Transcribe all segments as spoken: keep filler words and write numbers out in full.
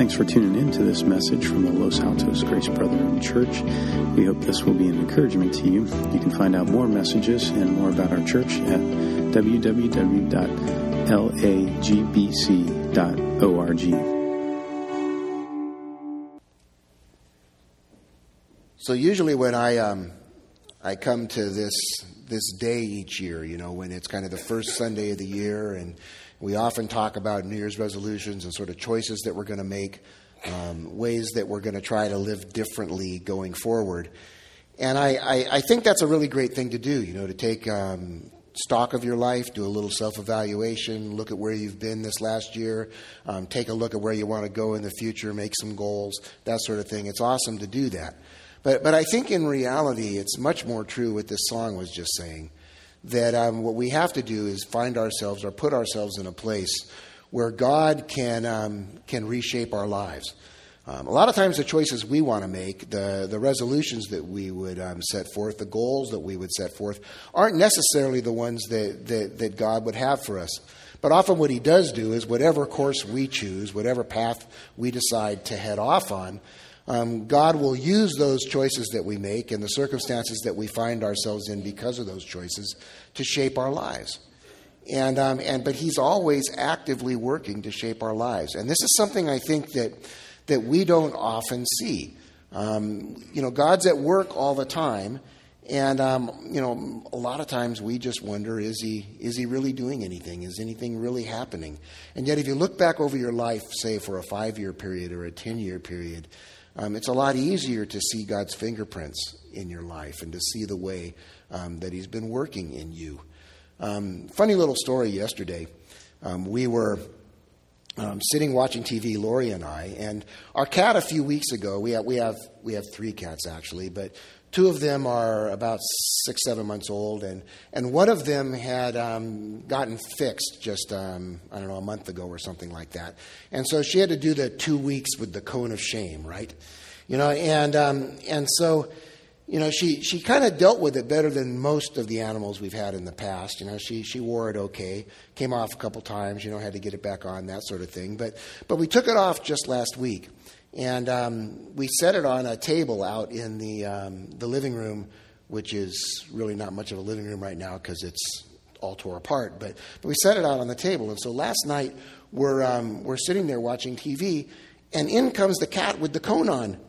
Thanks for tuning in to this message from the Los Altos Grace Brotherhood Church. We hope this will be an encouragement to you. You can find out more messages and more about our church at w w w dot l a g b c dot org. So usually when I um, I come to this this day each year, you know, when it's kind of the first Sunday of the year, and we often talk about New Year's resolutions and sort of choices that we're going to make, um, ways that we're going to try to live differently going forward. And I, I, I think that's a really great thing to do, you know, to take um, stock of your life, do a little self-evaluation, look at where you've been this last year, um, take a look at where you want to go in the future, make some goals, that sort of thing. It's awesome to do that. But but I think in reality, it's much more true what this song was just saying, that um, what we have to do is find ourselves or put ourselves in a place where God can um, can reshape our lives. Um, a lot of times the choices we want to make, the, the resolutions that we would um, set forth, the goals that we would set forth, aren't necessarily the ones that, that, that God would have for us. But often what he does do is whatever course we choose, whatever path we decide to head off on, Um, God will use those choices that we make and the circumstances that we find ourselves in because of those choices to shape our lives. And um, and but He's always actively working to shape our lives. And this is something I think that that we don't often see. Um, you know, God's at work all the time, and um, you know, a lot of times we just wonder: Is He is He really doing anything? Is anything really happening? And yet, if you look back over your life, say for a five-year period or a ten-year period, Um, it's a lot easier to see God's fingerprints in your life and to see the way um, that He's been working in you. Um, funny little story yesterday. Um, we were um, sitting watching T V, Lori and I, and our cat a few weeks ago, we have, we have, we have three cats actually, but two of them are about six, seven months old, and, and one of them had um, gotten fixed just, um, I don't know, a month ago or something like that. And so she had to do the two weeks with the cone of shame, right? You know, and um, and so, you know, she, she kind of dealt with it better than most of the animals we've had in the past. You know, she, she wore it okay, came off a couple times, you know, had to get it back on, that sort of thing. But, but we took it off just last week. And um, we set it on a table out in the um, the living room, which is really not much of a living room right now because it's all tore apart. But but we set it out on the table. And so last night we're um, we're sitting there watching T V, and in comes the cat with the cone on.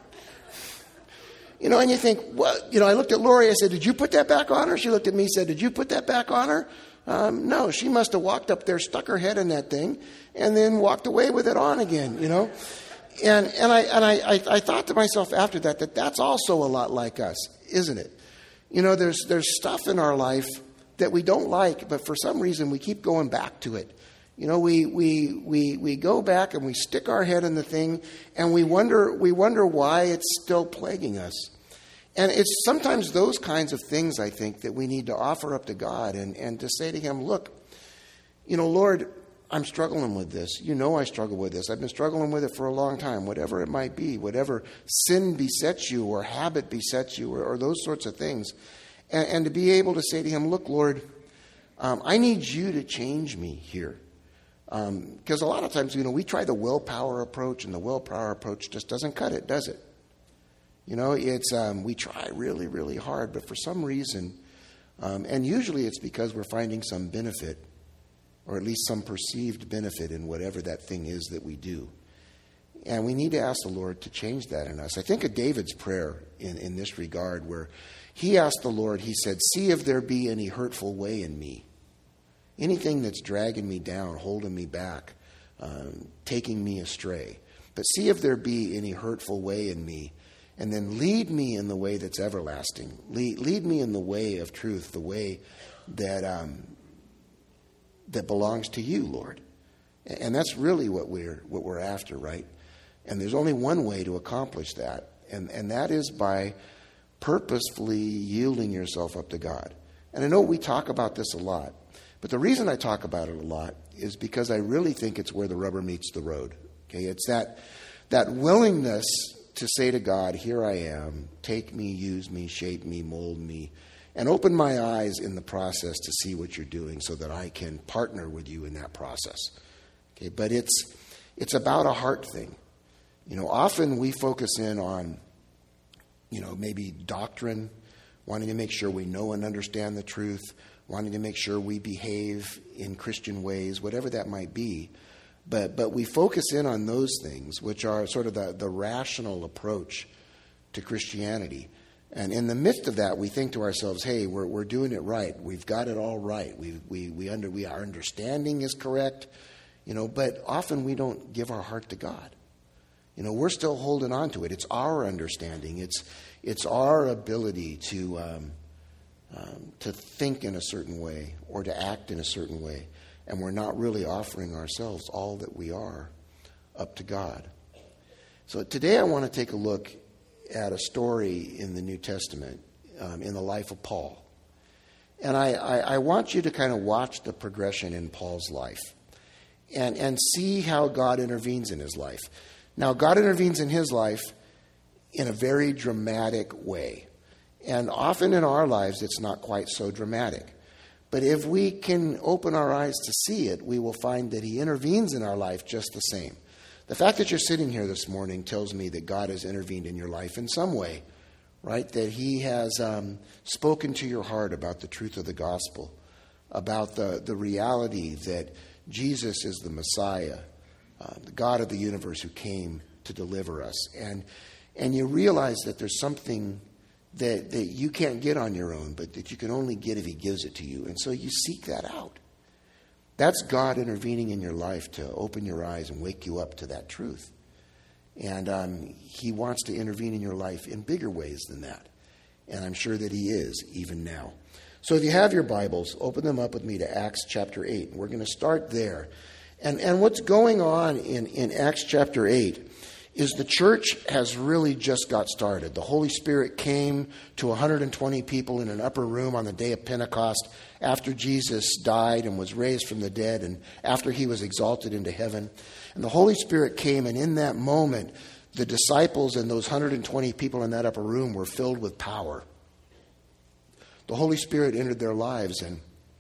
You know, and you think, well, you know, I looked at Lori. I said, "Did you put that back on her?" She looked at me and said, "Did you put that back on her?" Um, no, she must have walked up there, stuck her head in that thing, and then walked away with it on again. You know. And and I and I, I, I thought to myself after that that that's also a lot like us, isn't it? You know, there's there's stuff in our life that we don't like, but for some reason we keep going back to it. You know, we we we we go back and we stick our head in the thing, and we wonder we wonder why it's still plaguing us. And it's sometimes those kinds of things, I think, that we need to offer up to God and, and to say to Him, look, you know, Lord, I'm struggling with this. You know I struggle with this. I've been struggling with it for a long time, whatever it might be, whatever sin besets you or habit besets you or, or those sorts of things. And, and to be able to say to Him, look, Lord, um, I need you to change me here. Because um, a lot of times, you know, we try the willpower approach, and the willpower approach just doesn't cut it, does it? You know, it's um, we try really, really hard, but for some reason, um, and usually it's because we're finding some benefit, or at least some perceived benefit in whatever that thing is that we do. And we need to ask the Lord to change that in us. I think of David's prayer in, in this regard, where he asked the Lord, he said, "See if there be any hurtful way in me, anything that's dragging me down, holding me back, um, taking me astray. But see if there be any hurtful way in me, and then lead me in the way that's everlasting. Lead, lead me in the way of truth, the way that... Um, that belongs to you, Lord." And that's really what we're what we're after, right? And there's only one way to accomplish that, and, and that is by purposefully yielding yourself up to God. And I know we talk about this a lot, but the reason I talk about it a lot is because I really think it's where the rubber meets the road. Okay, it's that that willingness to say to God, "Here I am, take me, use me, shape me, mold me, and open my eyes in the process to see what you're doing so that I can partner with you in that process." Okay, but it's it's about a heart thing. You know, often we focus in on, you know, maybe doctrine, wanting to make sure we know and understand the truth, wanting to make sure we behave in Christian ways, whatever that might be. But but we focus in on those things, which are sort of the, the rational approach to Christianity. And in the midst of that, we think to ourselves, hey, we're we're doing it right. We've got it all right. We we we under we our understanding is correct, you know, but often we don't give our heart to God. You know, we're still holding on to it. It's our understanding. It's it's our ability to um, um, to think in a certain way or to act in a certain way. And we're not really offering ourselves all that we are up to God. So today I want to take a look at a story in the New Testament, um, in the life of Paul. And I, I, I want you to kind of watch the progression in Paul's life and, and see how God intervenes in his life. Now, God intervenes in his life in a very dramatic way. And often in our lives, it's not quite so dramatic. But if we can open our eyes to see it, we will find that he intervenes in our life just the same. The fact that you're sitting here this morning tells me that God has intervened in your life in some way, right? That he has um, spoken to your heart about the truth of the gospel, about the, the reality that Jesus is the Messiah, uh, the God of the universe who came to deliver us. And, and you realize that there's something that, that you can't get on your own, but that you can only get if he gives it to you. And so you seek that out. That's God intervening in your life to open your eyes and wake you up to that truth. And um, he wants to intervene in your life in bigger ways than that. And I'm sure that he is even now. So if you have your Bibles, open them up with me to Acts chapter eight. We're going to start there. And, and what's going on in, in Acts chapter eight is the church has really just got started. The Holy Spirit came to one hundred twenty people in an upper room on the day of Pentecost after Jesus died and was raised from the dead and after he was exalted into heaven. And the Holy Spirit came, and in that moment, the disciples and those one hundred twenty people in that upper room were filled with power. The Holy Spirit entered their lives, and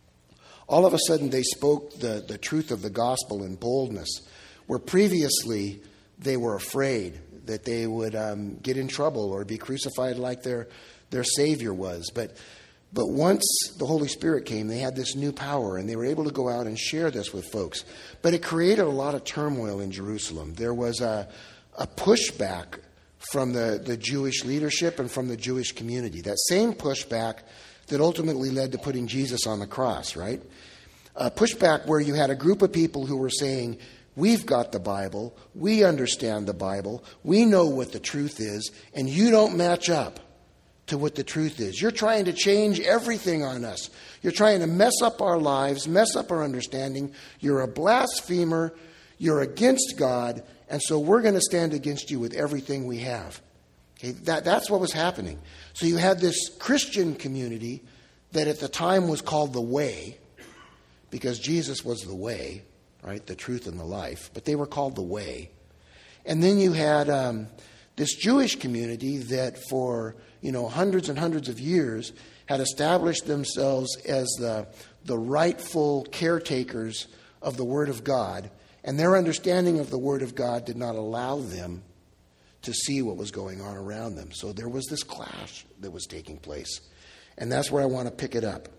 all of a sudden they spoke the, the truth of the gospel in boldness, where previously they were afraid that they would um, get in trouble or be crucified like their their Savior was. But but once the Holy Spirit came, they had this new power, and they were able to go out and share this with folks. But it created a lot of turmoil in Jerusalem. There was a, a pushback from the, the Jewish leadership and from the Jewish community. That same pushback that ultimately led to putting Jesus on the cross, right? A pushback where you had a group of people who were saying, we've got the Bible, we understand the Bible, we know what the truth is, and you don't match up to what the truth is. You're trying to change everything on us. You're trying to mess up our lives, mess up our understanding. You're a blasphemer, you're against God, and so we're going to stand against you with everything we have. Okay, that, that's what was happening. So you had this Christian community that at the time was called the Way, because Jesus was the way, right, the truth and the life, but they were called the Way. And then you had um, this Jewish community that for, you know, hundreds and hundreds of years had established themselves as the, the rightful caretakers of the Word of God, and their understanding of the Word of God did not allow them to see what was going on around them. So there was this clash that was taking place, and that's where I want to pick it up.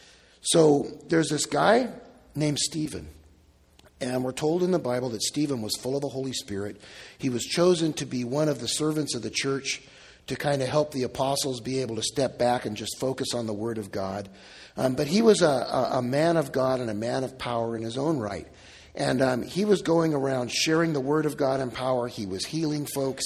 So there's this guy named Stephen. And we're told in the Bible that Stephen was full of the Holy Spirit. He was chosen to be one of the servants of the church to kind of help the apostles be able to step back and just focus on the Word of God. Um, but he was a, a, a man of God and a man of power in his own right. And um, he was going around sharing the Word of God in power. He was healing folks.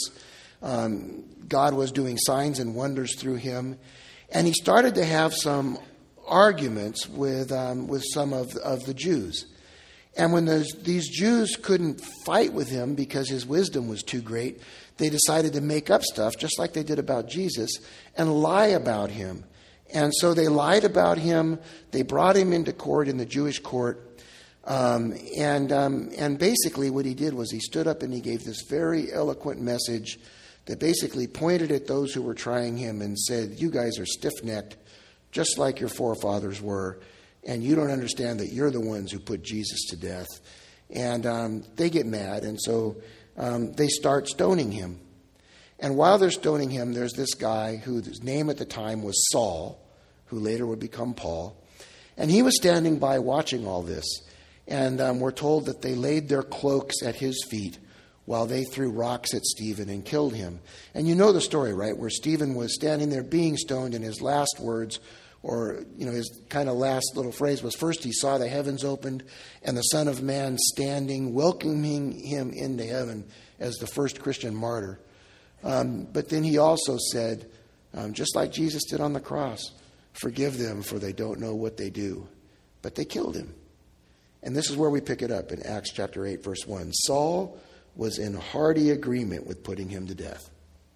Um, God was doing signs and wonders through him. And he started to have some arguments with um, with some of, of the Jews. And when those, these Jews couldn't fight with him because his wisdom was too great, they decided to make up stuff, just like they did about Jesus, and lie about him. And so they lied about him. They brought him into court, in the Jewish court. Um, and um, and basically what he did was he stood up and he gave this very eloquent message that basically pointed at those who were trying him and said, you guys are stiff-necked, just like your forefathers were. And you don't understand that you're the ones who put Jesus to death. And um, they get mad. And so um, they start stoning him. And while they're stoning him, there's this guy whose name at the time was Saul, who later would become Paul. And he was standing by watching all this. And um, we're told that they laid their cloaks at his feet while they threw rocks at Stephen and killed him. And you know the story, right? Where Stephen was standing there being stoned, and his last words, or you know, his kind of last little phrase was, first he saw the heavens opened and the Son of Man standing, welcoming him into heaven as the first Christian martyr. Um, but then he also said, um, just like Jesus did on the cross, forgive them for they don't know what they do. But they killed him. And this is where we pick it up in Acts chapter eight, verse one. Saul was in hearty agreement with putting him to death.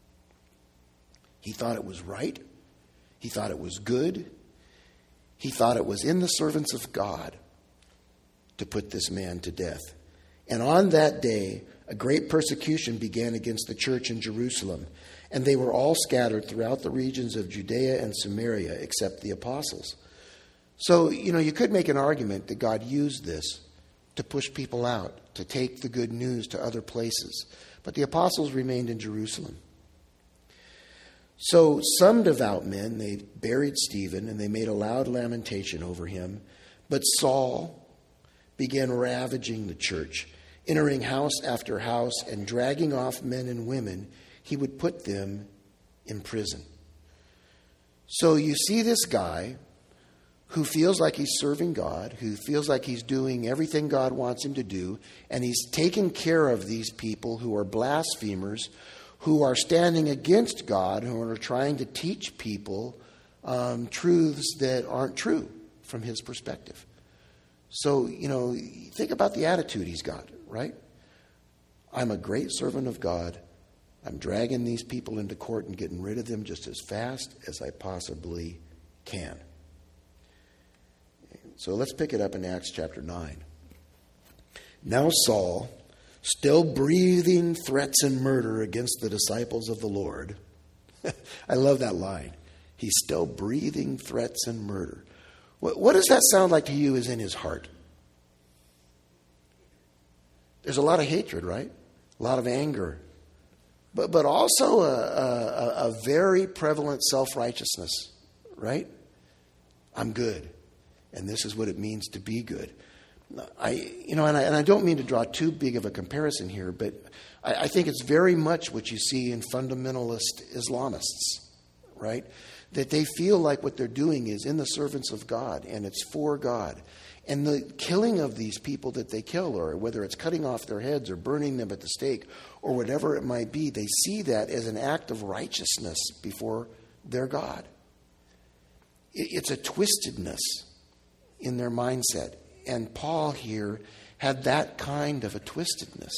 He thought it was right. He thought it was good. He thought it was in the servants of God to put this man to death. And on that day, a great persecution began against the church in Jerusalem, and they were all scattered throughout the regions of Judea and Samaria, except the apostles. So, you know, you could make an argument that God used this to push people out, to take the good news to other places. But the apostles remained in Jerusalem. So some devout men, they buried Stephen, and they made a loud lamentation over him. But Saul began ravaging the church, entering house after house and dragging off men and women. He would put them in prison. So you see this guy who feels like he's serving God, who feels like he's doing everything God wants him to do, and he's taking care of these people who are blasphemers, who are standing against God, who are trying to teach people um, truths that aren't true from his perspective. So, you know, think about the attitude he's got, right? I'm a great servant of God. I'm dragging these people into court and getting rid of them just as fast as I possibly can. So let's pick it up in Acts chapter nine. Now Saul, still breathing threats and murder against the disciples of the Lord. I love that line. He's still breathing threats and murder. What, what does that sound like to you is in his heart? There's a lot of hatred, right? A lot of anger. But, but also a, a, a very prevalent self-righteousness, right? I'm good. And this is what it means to be good. I, you know, and I, and I don't mean to draw too big of a comparison here, but I, I think it's very much what you see in fundamentalist Islamists, right? That they feel like what they're doing is in the servants of God, and it's for God. And the killing of these people that they kill, or whether it's cutting off their heads or burning them at the stake or whatever it might be, they see that as an act of righteousness before their God. It, it's a twistedness in their mindset. And Paul here had that kind of a twistedness.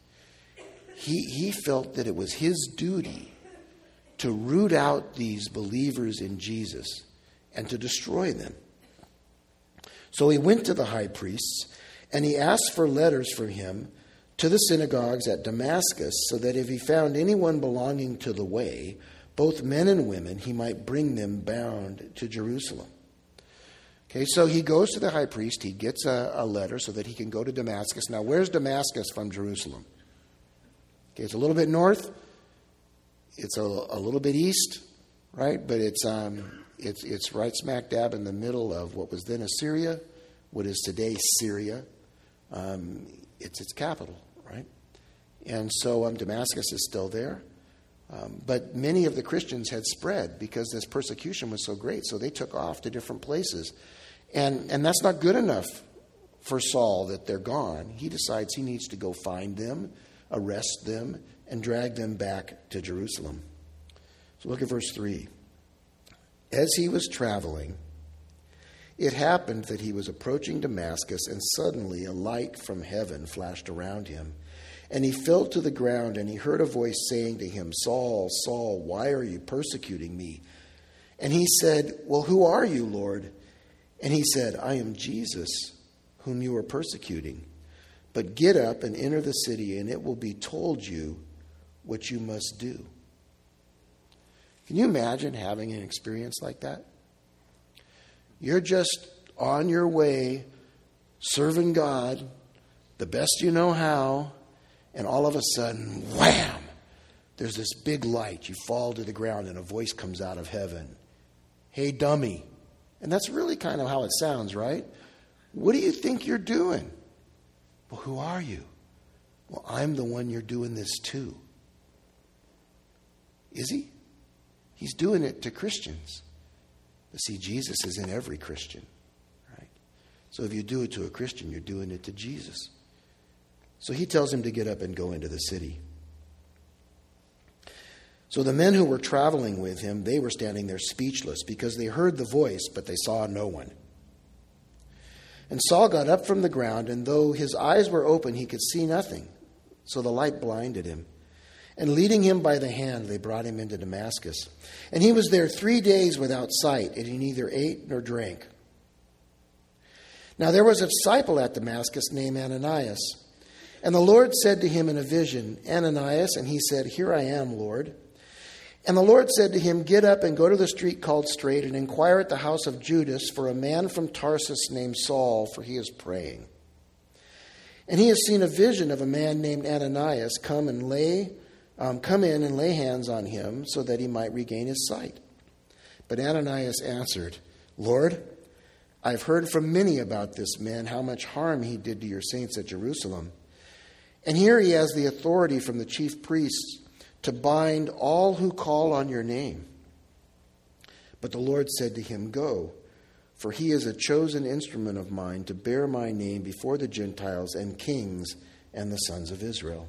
He, he felt that it was his duty to root out these believers in Jesus and to destroy them. So he went to the high priests and he asked for letters from him to the synagogues at Damascus, so that if he found anyone belonging to the way, both men and women, he might bring them bound to Jerusalem. Okay, so he goes to the high priest. He gets a, a letter so that he can go to Damascus. Now, where's Damascus from Jerusalem? Okay, it's a little bit north. It's a, a little bit east, right? But it's um, it's it's right smack dab in the middle of what was then Assyria, what is today Syria. Um, it's its capital, right? And so um, Damascus is still there. Um, but many of the Christians had spread because this persecution was so great. So they took off to different places. And and that's not good enough for Saul that they're gone. He decides he needs to go find them, arrest them, and drag them back to Jerusalem. So look at verse three. As he was traveling, it happened that he was approaching Damascus, and suddenly a light from heaven flashed around him. And he fell to the ground, and he heard a voice saying to him, Saul, Saul, why are you persecuting me? And he said, well, who are you, Lord? And he said, I am Jesus, whom you are persecuting. But get up and enter the city, and it will be told you what you must do. Can you imagine having an experience like that? You're just on your way, serving God the best you know how, And all of a sudden, wham, there's this big light. You fall to the ground and a voice comes out of heaven. Hey, dummy. And that's really kind of how it sounds, right? What do you think you're doing? Well, who are you? Well, I'm the one you're doing this to. Is he? He's doing it to Christians. But see, Jesus is in every Christian, right? So if you do it to a Christian, you're doing it to Jesus. So he tells him to get up and go into the city. So the men who were traveling with him, they were standing there speechless because they heard the voice, but they saw no one. And Saul got up from the ground, and though his eyes were open, he could see nothing. So the light blinded him. And leading him by the hand, they brought him into Damascus. And he was there three days without sight, and he neither ate nor drank. Now there was a disciple at Damascus named Ananias. And the Lord said to him in a vision, Ananias, and he said, Here I am, Lord. And the Lord said to him, Get up and go to the street called Straight, and inquire at the house of Judas for a man from Tarsus named Saul, for he is praying. And he has seen a vision of a man named Ananias come and lay, um, come in and lay hands on him so that he might regain his sight. But Ananias answered, Lord, I've heard from many about this man, how much harm he did to your saints at Jerusalem. And here he has the authority from the chief priests to bind all who call on your name. But the Lord said to him, Go, for he is a chosen instrument of mine to bear my name before the Gentiles and kings and the sons of Israel.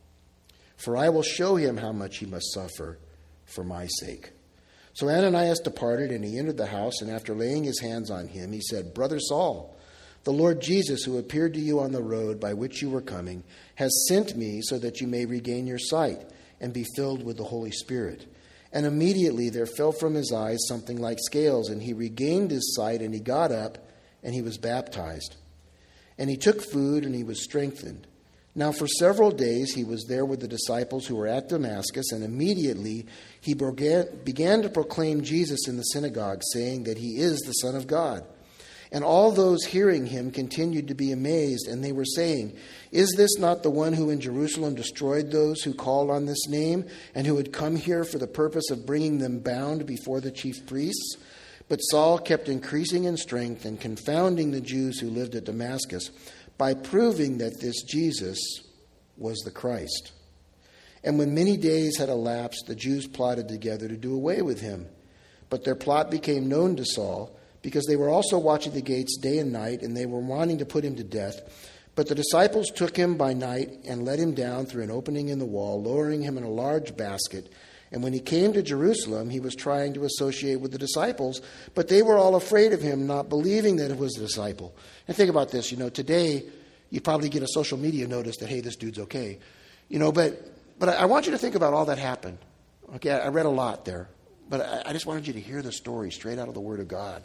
For I will show him how much he must suffer for my sake. So Ananias departed, and he entered the house, and after laying his hands on him, he said, Brother Saul, the Lord Jesus, who appeared to you on the road by which you were coming, has sent me so that you may regain your sight and be filled with the Holy Spirit. And immediately there fell from his eyes something like scales, and he regained his sight, and he got up, and he was baptized. And he took food, and he was strengthened. Now for several days he was there with the disciples who were at Damascus, and immediately he began to proclaim Jesus in the synagogue, saying that he is the Son of God. And all those hearing him continued to be amazed, and they were saying, Is this not the one who in Jerusalem destroyed those who called on this name, and who had come here for the purpose of bringing them bound before the chief priests? But Saul kept increasing in strength and confounding the Jews who lived at Damascus by proving that this Jesus was the Christ. And when many days had elapsed, the Jews plotted together to do away with him. But their plot became known to Saul, because they were also watching the gates day and night, and they were wanting to put him to death. But the disciples took him by night and let him down through an opening in the wall, lowering him in a large basket. And when he came to Jerusalem, he was trying to associate with the disciples, but they were all afraid of him, not believing that it was a disciple. And think about this, you know, today you probably get a social media notice that, hey, this dude's okay. You know, but but I want you to think about all that happened. Okay, I read a lot there, but I, I just wanted you to hear the story straight out of the Word of God.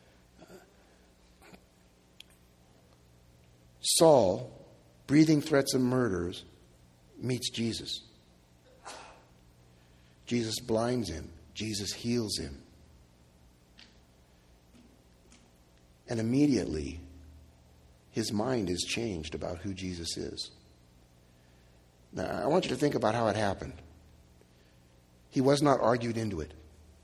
Saul, breathing threats and murders, meets Jesus. Jesus blinds him. Jesus heals him. And immediately, his mind is changed about who Jesus is. Now, I want you to think about how it happened. He was not argued into it.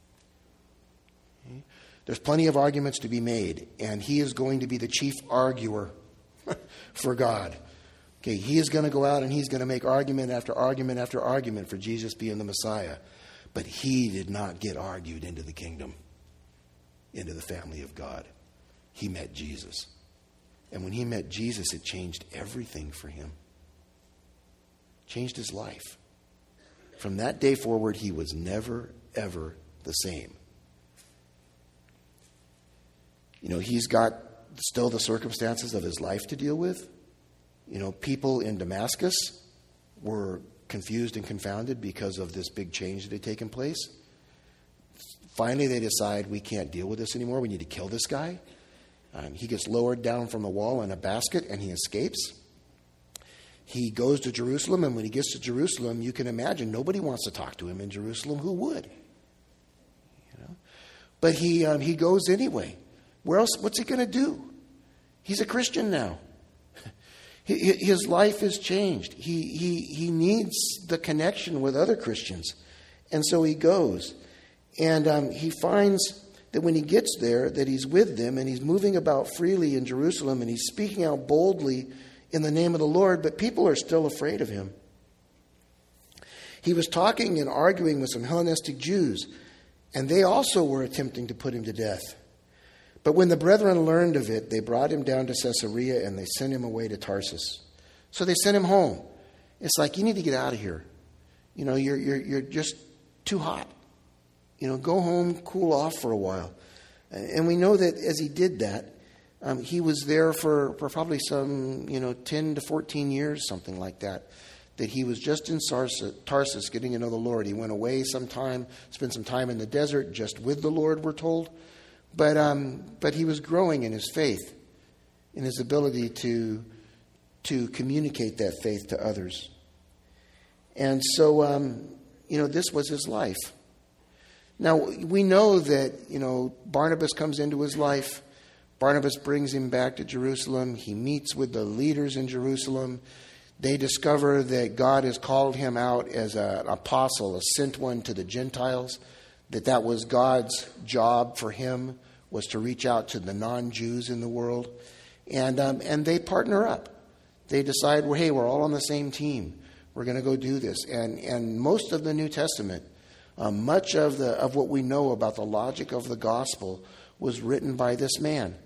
There's plenty of arguments to be made, and he is going to be the chief arguer for God. Okay, he is going to go out and he's going to make argument after argument after argument for Jesus being the Messiah. But he did not get argued into the kingdom, into the family of God. He met Jesus. And when he met Jesus, it changed everything for him. Changed his life. From that day forward, he was never, ever the same. You know, he's got still the circumstances of his life to deal with. You know, people in Damascus were confused and confounded because of this big change that had taken place. Finally, they decide, we can't deal with this anymore. We need to kill this guy. Um, he gets lowered down from the wall in a basket, and he escapes. He goes to Jerusalem, and when he gets to Jerusalem, you can imagine nobody wants to talk to him in Jerusalem. Who would? You know? But he um, he goes anyway. Where else? What's he going to do? He's a Christian now. His life is changed. He, he, he needs the connection with other Christians. And so he goes. And um, he finds that when he gets there, that he's with them and he's moving about freely in Jerusalem and he's speaking out boldly in the name of the Lord, but people are still afraid of him. He was talking and arguing with some Hellenistic Jews, and they also were attempting to put him to death. But when the brethren learned of it, they brought him down to Caesarea and they sent him away to Tarsus. So they sent him home. It's like, you need to get out of here. You know, you're you're you're just too hot. You know, go home, cool off for a while. And we know that as he did that, um, he was there for, for probably some, you know, ten to fourteen years, something like that. That he was just in Tarsus getting to know the Lord. He went away sometime, spent some time in the desert just with the Lord, we're told. But um, but he was growing in his faith, in his ability to to communicate that faith to others. And so, um, you know, this was his life. Now, we know that, you know, Barnabas comes into his life. Barnabas brings him back to Jerusalem. He meets with the leaders in Jerusalem. They discover that God has called him out as an apostle, a sent one to the Gentiles, that that was God's job for him, was to reach out to the non-Jews in the world. And um, and they partner up. They decide, well, hey, we're all on the same team. We're going to go do this. And and most of the New Testament, um, much of the of what we know about the logic of the gospel was written by this man.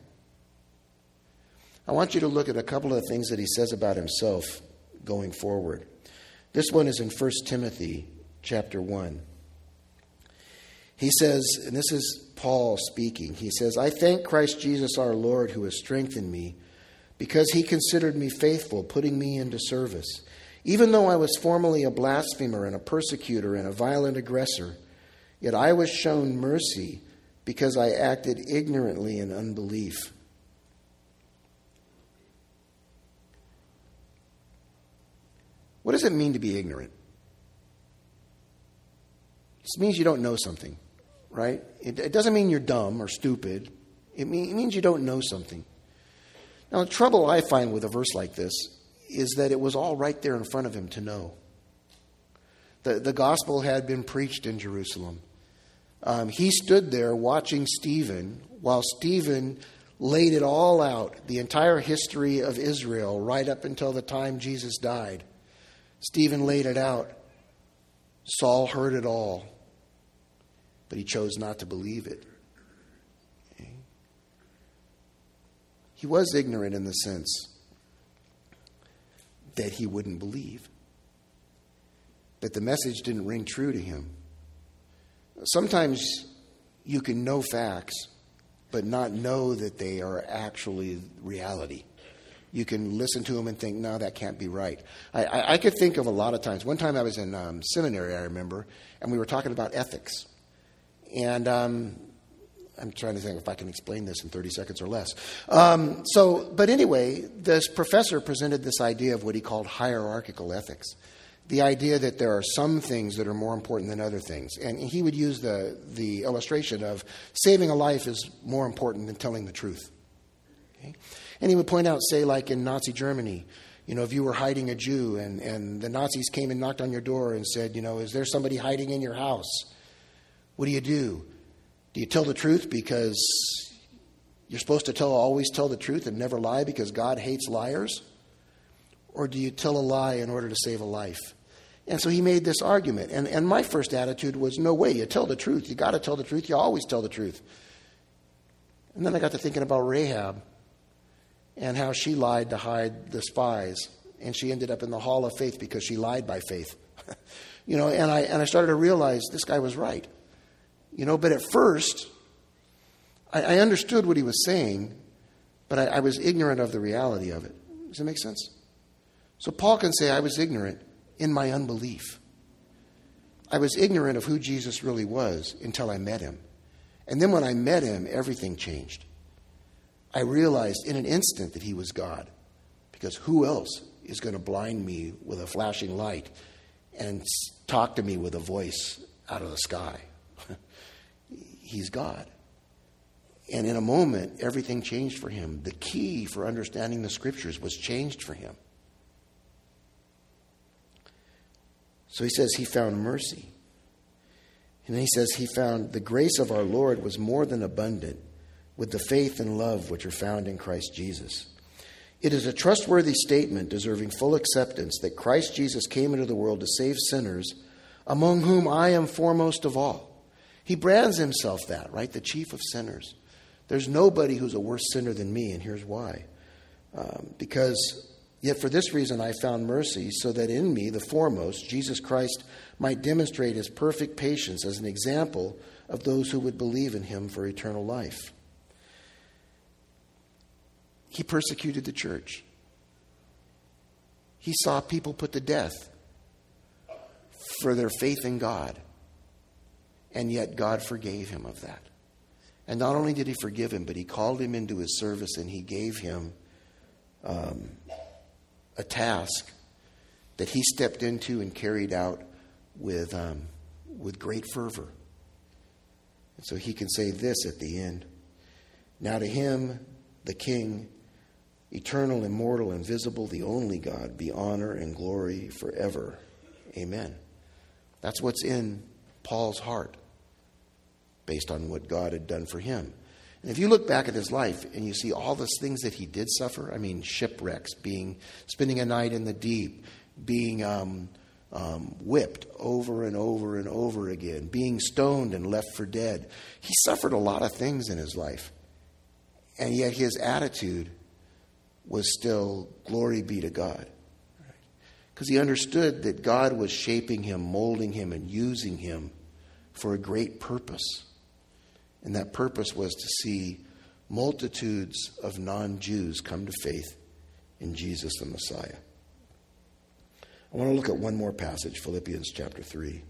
I want you to look at a couple of things that he says about himself going forward. This one is in First Timothy chapter one. He says, and this is Paul speaking, he says, I thank Christ Jesus our Lord who has strengthened me, because he considered me faithful, putting me into service. Even though I was formerly a blasphemer and a persecutor and a violent aggressor, yet I was shown mercy because I acted ignorantly in unbelief. What does it mean to be ignorant? It means you don't know something, right? It, it doesn't mean you're dumb or stupid. It, mean, it means you don't know something. Now, the trouble I find with a verse like this is that it was all right there in front of him to know. The, the gospel had been preached in Jerusalem. Um, he stood there watching Stephen while Stephen laid it all out, the entire history of Israel right up until the time Jesus died. Stephen laid it out. Saul heard it all, but he chose not to believe it. Okay. He was ignorant in the sense that he wouldn't believe. But the message didn't ring true to him. Sometimes you can know facts, but not know that they are actually reality. You can listen to them and think, no, that can't be right. I, I, I could think of a lot of times. One time I was in um, seminary, I remember, and we were talking about ethics. And um, I'm trying to think if I can explain this in thirty seconds or less. Um, so, but anyway, this professor presented this idea of what he called hierarchical ethics. The idea that there are some things that are more important than other things. And he would use the, the illustration of saving a life is more important than telling the truth. Okay? And he would point out, say, like in Nazi Germany, you know, if you were hiding a Jew and, and the Nazis came and knocked on your door and said, you know, is there somebody hiding in your house? What do you do? Do you tell the truth because you're supposed to tell always tell the truth and never lie because God hates liars? Or do you tell a lie in order to save a life? And so he made this argument. And, and my first attitude was, no way, you tell the truth. You got to tell the truth. You always tell the truth. And then I got to thinking about Rahab and how she lied to hide the spies. And she ended up in the hall of faith because she lied by faith. you know, and I and I started to realize this guy was right. You know, but at first, I, I understood what he was saying, but I, I was ignorant of the reality of it. Does that make sense? So Paul can say, I was ignorant in my unbelief. I was ignorant of who Jesus really was until I met him. And then when I met him, everything changed. I realized in an instant that he was God. Because who else is going to blind me with a flashing light and talk to me with a voice out of the sky? He's God. And in a moment, everything changed for him. The key for understanding the scriptures was changed for him. So he says he found mercy. And then he says he found the grace of our Lord was more than abundant with the faith and love which are found in Christ Jesus. It is a trustworthy statement deserving full acceptance that Christ Jesus came into the world to save sinners, among whom I am foremost of all. He brands himself that, right? The chief of sinners. There's nobody who's a worse sinner than me, and here's why. Um, because yet for this reason I found mercy, so that in me, the foremost, Jesus Christ might demonstrate his perfect patience as an example of those who would believe in him for eternal life. He persecuted the church. He saw people put to death for their faith in God. And yet God forgave him of that. And not only did he forgive him, but he called him into his service and he gave him um, a task that he stepped into and carried out with, um, with great fervor. And so he can say this at the end. Now to him, the King, eternal, immortal, invisible, the only God, be honor and glory forever. Amen. That's what's in Paul's heart, based on what God had done for him. And if you look back at his life and you see all those things that he did suffer, I mean, shipwrecks, being spending a night in the deep, being um, um, whipped over and over and over again, being stoned and left for dead. He suffered a lot of things in his life. And yet his attitude was still, glory be to God. Because he understood that God was shaping him, molding him, and using him for a great purpose. And that purpose was to see multitudes of non-Jews come to faith in Jesus the Messiah. I want to look at one more passage, Philippians chapter three.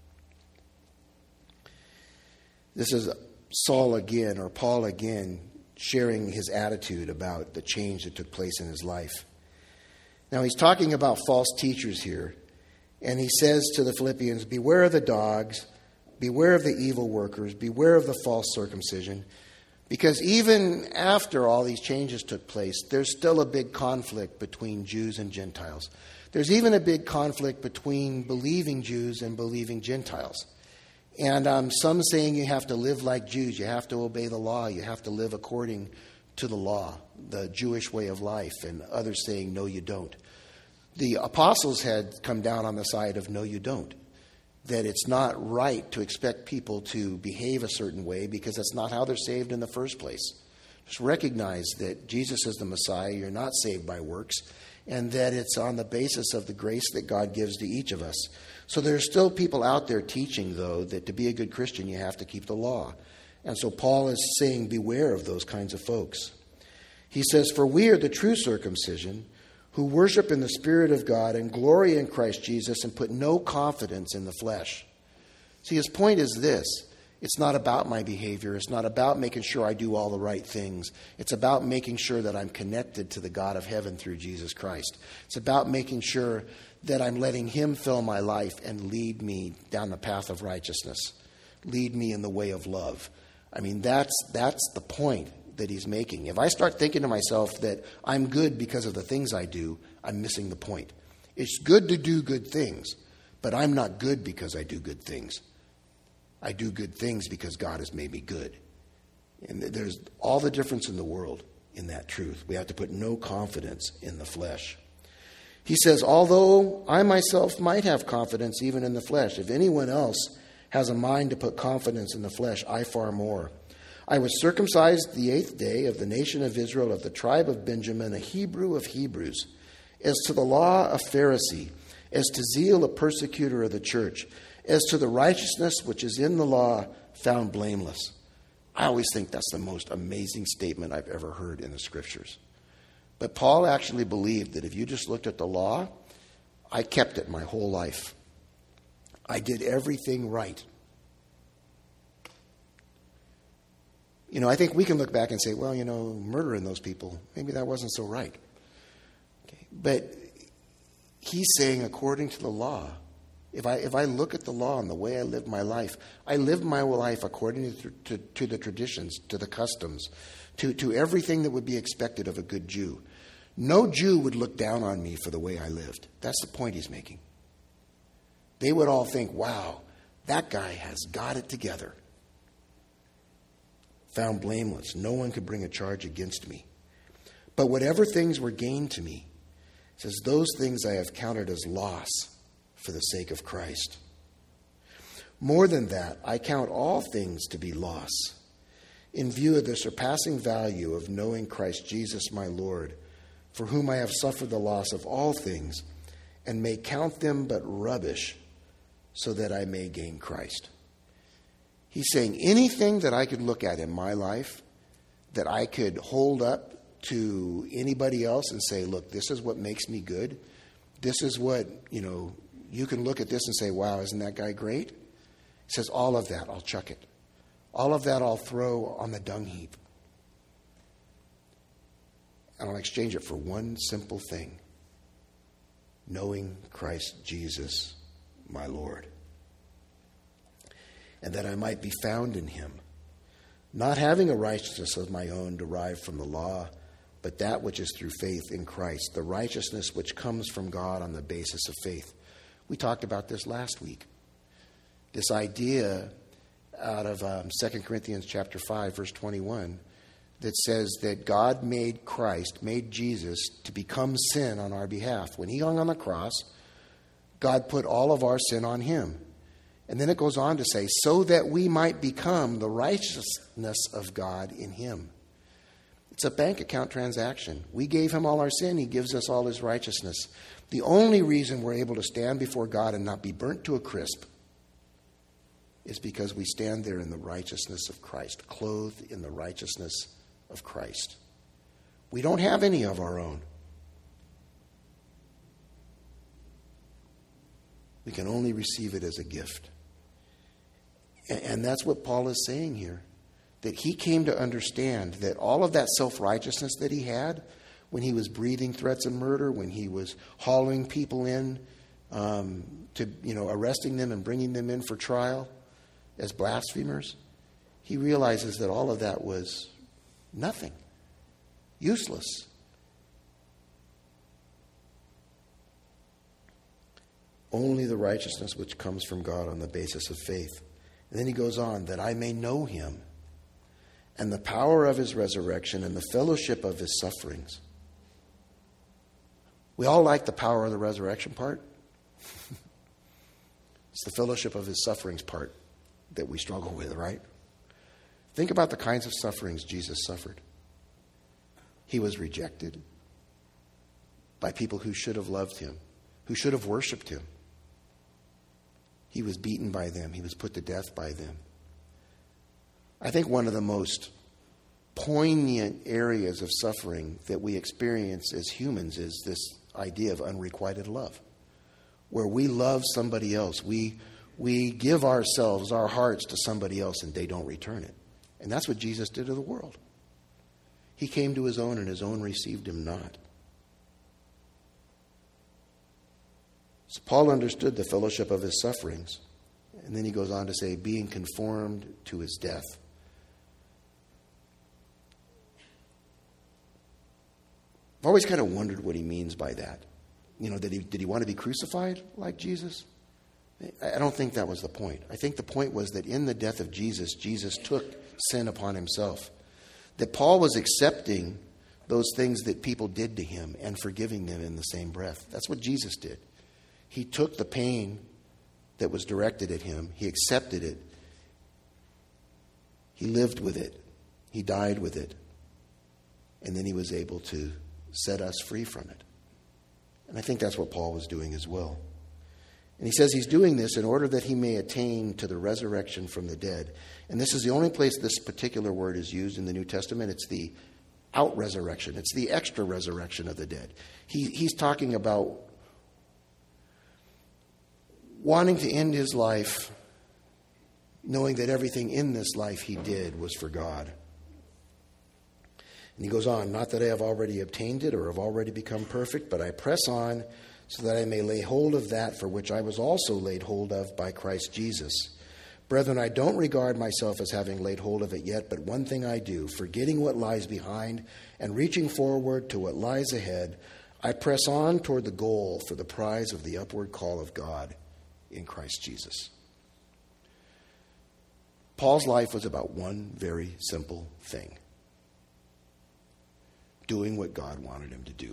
This is Saul again, or Paul again, sharing his attitude about the change that took place in his life. Now he's talking about false teachers here, and he says to the Philippians, beware of the dogs, beware of the evil workers, beware of the false circumcision, because even after all these changes took place, there's still a big conflict between Jews and Gentiles. There's even a big conflict between believing Jews and believing Gentiles. And um, some saying you have to live like Jews, you have to obey the law, you have to live according to the law, the Jewish way of life, and others saying, no, you don't. The apostles had come down on the side of no, you don't. That it's not right to expect people to behave a certain way because that's not how they're saved in the first place. Just recognize that Jesus is the Messiah, you're not saved by works, and that it's on the basis of the grace that God gives to each of us. So there's still people out there teaching, though, that to be a good Christian, you have to keep the law. And so Paul is saying, beware of those kinds of folks. He says, for we are the true circumcision, who worship in the Spirit of God and glory in Christ Jesus and put no confidence in the flesh. See, his point is this. It's not about my behavior. It's not about making sure I do all the right things. It's about making sure that I'm connected to the God of heaven through Jesus Christ. It's about making sure that I'm letting him fill my life and lead me down the path of righteousness. Lead me in the way of love. I mean, that's that's the point that he's making. If I start thinking to myself that I'm good because of the things I do, I'm missing the point. It's good to do good things, but I'm not good because I do good things. I do good things because God has made me good. And there's all the difference in the world in that truth. We have to put no confidence in the flesh. He says, although I myself might have confidence even in the flesh, if anyone else has a mind to put confidence in the flesh, I far more. I was circumcised the eighth day of the nation of Israel, of the tribe of Benjamin, a Hebrew of Hebrews, as to the law a Pharisee, as to zeal a persecutor of the church, as to the righteousness which is in the law, found blameless. I always think that's the most amazing statement I've ever heard in the Scriptures. But Paul actually believed that if you just looked at the law, I kept it my whole life. I did everything right. You know, I think we can look back and say, well, you know, murdering those people, maybe that wasn't so right. Okay. But he's saying according to the law, if I if I look at the law and the way I live my life, I live my life according to, to, to the traditions, to the customs, to, to everything that would be expected of a good Jew. No Jew would look down on me for the way I lived. That's the point he's making. They would all think, wow, that guy has got it together. Found blameless. No one could bring a charge against me. But whatever things were gained to me, it says, those things I have counted as loss for the sake of Christ. More than that, I count all things to be loss, in view of the surpassing value of knowing Christ Jesus my Lord, for whom I have suffered the loss of all things, and may count them but rubbish, so that I may gain Christ. He's saying anything that I could look at in my life that I could hold up to anybody else and say, look, this is what makes me good. This is what, you know, you can look at this and say, wow, isn't that guy great? He says, all of that, I'll chuck it. All of that I'll throw on the dung heap. And I'll exchange it for one simple thing. Knowing Christ Jesus, my Lord. And that I might be found in him, not having a righteousness of my own derived from the law, but that which is through faith in Christ, the righteousness which comes from God on the basis of faith. We talked about this last week. This idea out of um, Second Corinthians chapter five, verse twenty-one, that says that God made Christ, made Jesus, to become sin on our behalf. When he hung on the cross, God put all of our sin on him. And then it goes on to say, so that we might become the righteousness of God in him. It's a bank account transaction. We gave him all our sin. He gives us all his righteousness. The only reason we're able to stand before God and not be burnt to a crisp is because we stand there in the righteousness of Christ, clothed in the righteousness of Christ. We don't have any of our own. We can only receive it as a gift. And that's what Paul is saying here. That he came to understand that all of that self-righteousness that he had when he was breathing threats of murder, when he was hauling people in um, to, you know, arresting them and bringing them in for trial as blasphemers, he realizes that all of that was nothing, useless. Only the righteousness which comes from God on the basis of faith. And then he goes on, that I may know him and the power of his resurrection and the fellowship of his sufferings. We all like the power of the resurrection part. It's the fellowship of his sufferings part that we struggle with, right? Think about the kinds of sufferings Jesus suffered. He was rejected by people who should have loved him, who should have worshiped him. He was beaten by them. He was put to death by them. I think one of the most poignant areas of suffering that we experience as humans is this idea of unrequited love, where we love somebody else. We, we give ourselves, our hearts to somebody else, and they don't return it. And that's what Jesus did to the world. He came to his own, and his own received him not. So Paul understood the fellowship of his sufferings. And then he goes on to say, being conformed to his death. I've always kind of wondered what he means by that. You know, did he, did he want to be crucified like Jesus? I don't think that was the point. I think the point was that in the death of Jesus, Jesus took sin upon himself. That Paul was accepting those things that people did to him and forgiving them in the same breath. That's what Jesus did. He took the pain that was directed at him. He accepted it. He lived with it. He died with it. And then he was able to set us free from it. And I think that's what Paul was doing as well. And he says he's doing this in order that he may attain to the resurrection from the dead. And this is the only place this particular word is used in the New Testament. It's the out-resurrection. It's the extra resurrection of the dead. He, he's talking about wanting to end his life knowing that everything in this life he did was for God. And he goes on, not that I have already obtained it or have already become perfect, but I press on so that I may lay hold of that for which I was also laid hold of by Christ Jesus. Brethren, I don't regard myself as having laid hold of it yet, but one thing I do, forgetting what lies behind and reaching forward to what lies ahead, I press on toward the goal for the prize of the upward call of God in Christ Jesus. Paul's life was about one very simple thing: doing what God wanted him to do.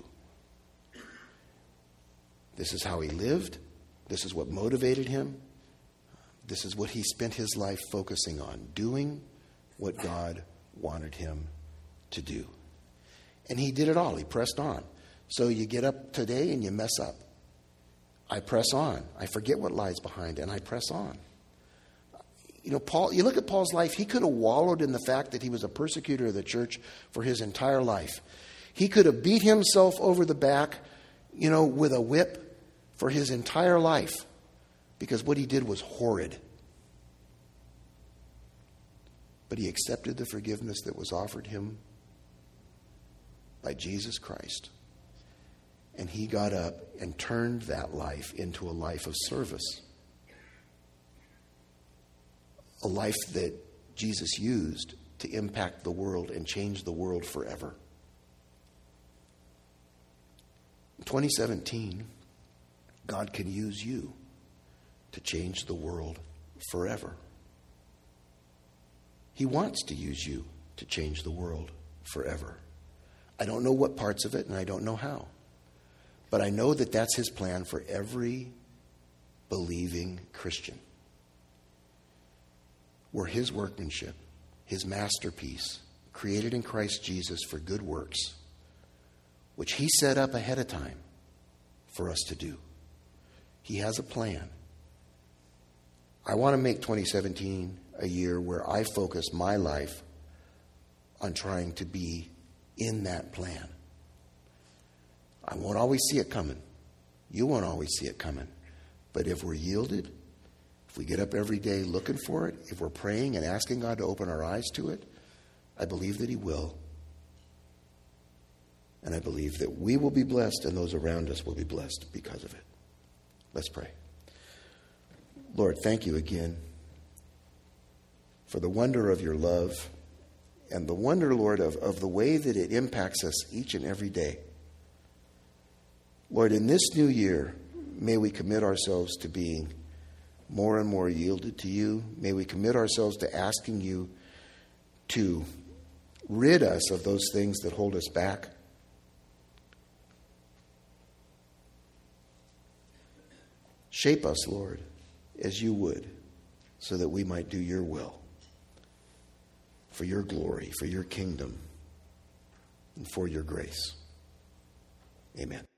This is how he lived. This is what motivated him. This is what he spent his life focusing on, doing what God wanted him to do. And he did it all. He pressed on. So you get up today and you mess up. I press on. I forget what lies behind, and I press on. You know, Paul, you look at Paul's life, he could have wallowed in the fact that he was a persecutor of the church for his entire life. He could have beat himself over the back, you know, with a whip for his entire life, because what he did was horrid. But he accepted the forgiveness that was offered him by Jesus Christ. And he got up and turned that life into a life of service. A life that Jesus used to impact the world and change the world forever. In twenty seventeen, God can use you to change the world forever. He wants to use you to change the world forever. I don't know what parts of it, and I don't know how. But I know that that's his plan for every believing Christian. We're his workmanship, his masterpiece, created in Christ Jesus for good works, which he set up ahead of time for us to do. He has a plan. I want to make twenty seventeen a year where I focus my life on trying to be in that plan. I won't always see it coming. You won't always see it coming. But if we're yielded, if we get up every day looking for it, if we're praying and asking God to open our eyes to it, I believe that he will. And I believe that we will be blessed and those around us will be blessed because of it. Let's pray. Lord, thank you again for the wonder of your love and the wonder, Lord, of, of the way that it impacts us each and every day. Lord, in this new year, may we commit ourselves to being more and more yielded to you. May we commit ourselves to asking you to rid us of those things that hold us back. Shape us, Lord, as you would, so that we might do your will, for your glory, for your kingdom, and for your grace. Amen.